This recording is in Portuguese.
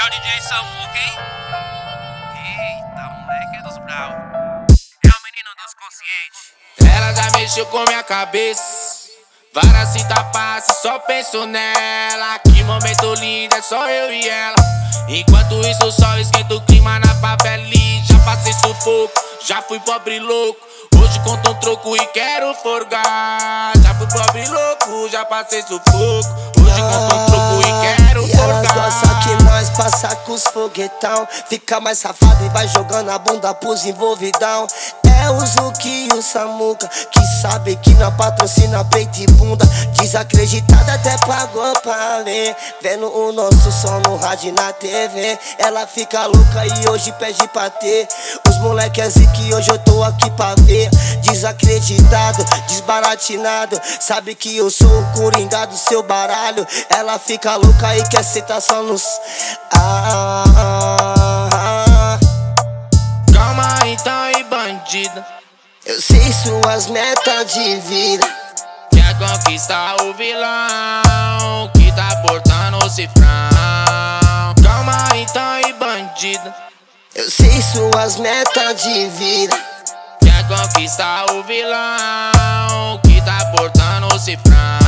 É o DJ Samuca, hein? Eita, moleque é dos bravos. É o menino dos conscientes. Ela já mexeu com minha cabeça. Várias citas passam, só penso nela. Que momento lindo, é só eu e ela. Enquanto isso, o sol esquenta o clima na favela. Já passei sufoco, já fui pobre louco. Hoje conto um troco e quero forgar. Já fui pobre louco, já passei sufoco. Hoje conto um troco e quero e elas forgar. gostam que nós passa com os foguetão. Fica mais safado e vai jogando a bunda pros envolvidão. É o Zuki e o Samuca, que sabe que não patrocina peito e bunda. Desacreditada até pagou pra ver, vendo o nosso som no rádio e na TV. Ela fica louca e hoje pede pra ter. Os moleque é que hoje eu tô aqui pra ver. Desacreditado, desbaratinado, sabe que eu sou o coringa do seu baralho. Ela fica louca e quer sentar só nos... Calma então e bandida, Eu sei suas metas de vida. quer conquistar o vilão que tá portando o cifrão. Calma então e bandida, Eu sei suas metas de vida. quer conquistar o vilão que tá portando o cifrão.